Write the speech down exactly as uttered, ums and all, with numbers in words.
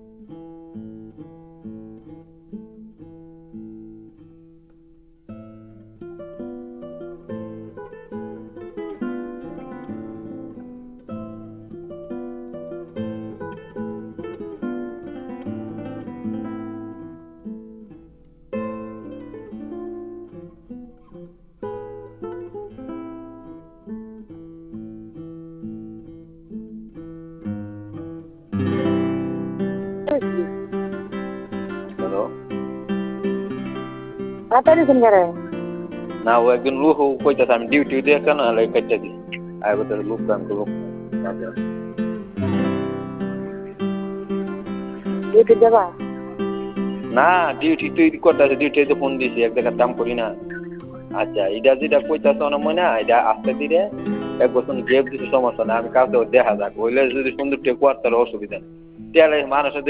Hello. তাড়াতাড়ি phone করে না ও একজন লোক কইতাছে আমি ডিউটি দিয়ে কেন লাগে কেটে দিই আর বলতে লোক কাম করবো ডিউটি যাবা না ডিউটি তুই করতেছে ডিউটি ফোন দিছি এক জায়গায় কাম করি না। আচ্ছা এটা যেটা কইতাছ না মনে এটা আস্তে ধীরে এক বছর গেপ দিতে সমস্যা না আমি কাউকে দেখা যাক হইলে যদি সুন্দর টেকু আর তার অসুবিধা নেই মানুষের